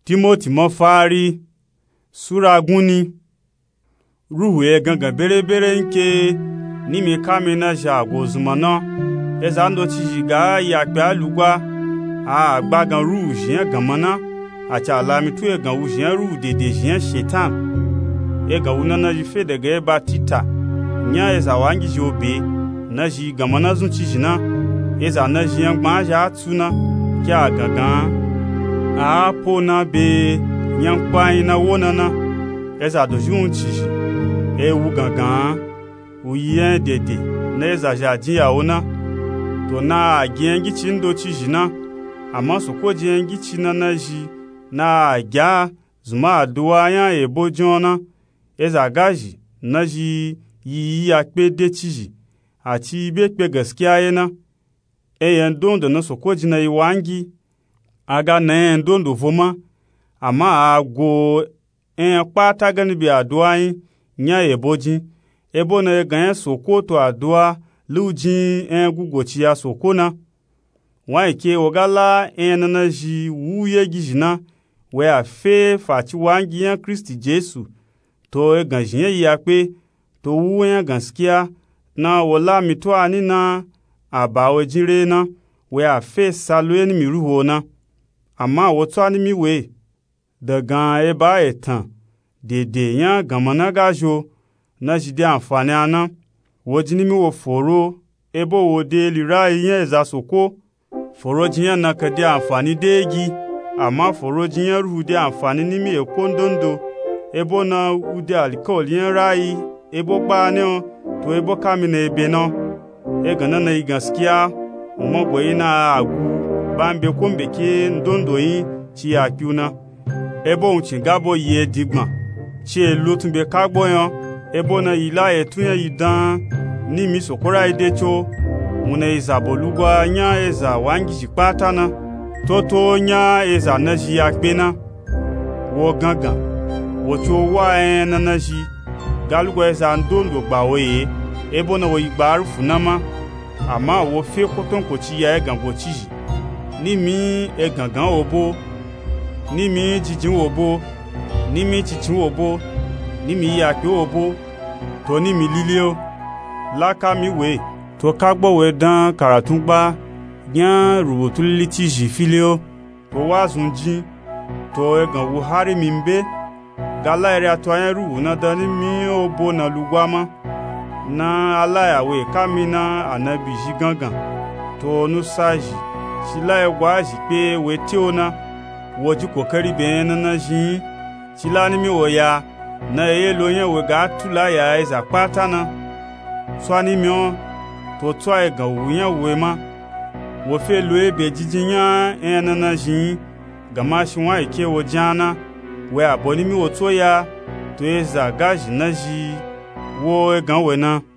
Timoti mafari Sura guni Ruhu gangan bere nke nimi kamina jago zumana ezando chijiga yakpe alugwa a agbagan ruhu jien gamana acha alamitu egan ujien ruhu dede jien shetan egan unana jife daga batita nya eza wangi jobe na ji gamana zun chijina eza na jien gbaja atuna kya gagan a pona be nyankpa ina wonana eza dojun chiji ewu gangan uyen dede na eza jadi ya ona to na agengi chindo chijina ama soko jengi china na ji na agya zuma aduwa ya ebo jona eza gaji na ji yi akpe de chiji ati bekpe gaskiya yana eyen dondo na soko jina iwangi aga na en dondo voma ama ago en kpata gani bi aduwa yin nya eboji ebo na gan soko to aduwa luji en gugochi ya soko na wa ike ogala en na ji wuye gijina we afe fachi wangi yan Kristi Jesu to gan jinye ya pe to wuyen gaskiya na wala mitwa ni na abawe jire na we afe salwe ni miruho na amma wotwa ni miwe daga eba etan dede yan gamana gajo na jide amfani ana wojini mi wo foro ebo wo de lira yen eza soko foro jiyan na kade amfani degi amma foro jiyan ruhu de amfani ni mi ekondondo ebo na ude alcohol yen rai ebo pa ne to ebo kamina ebe no egana na igaskiya mo ina agu bambe kombe ke ndondo yin ti akiuna ebo unchi gabo ye digban chi elotun be kagbo yan ebo na ila etuyen idan ni mi sokora idecho muna izabolugwa nya eza wangi jipata na toto nya eza naji akpena wo gangan wo cho wa en naji galugwa eza ndondo gbawoye ebo na wo igbaru funama ama wo fe koton ko chi ya egan go chiji ni mi egangan obo ni mi jijin obo ni mi chichin obo ni mi yakpe obo to ni mi lilio laka mi we to kagbo we dan karatungba gyan rubotuli tiji filio to wazunji to egan wo hari mi mbe gala ere atoyen ruwu na dani mi obo na lugwama na alayawe kamina anabi jigangan to nusaji sila egwaji pe weti ona woju kokari be na jin sila ni mi oya na eyelo yen we ga tula ya eza pata na swani mi on to twa egan wuyen we ma wo fe lo ebe jijinya en na jin gama shinwa ike wo jana we aboni mi wo to ya to eza gaji na ji wo egan we na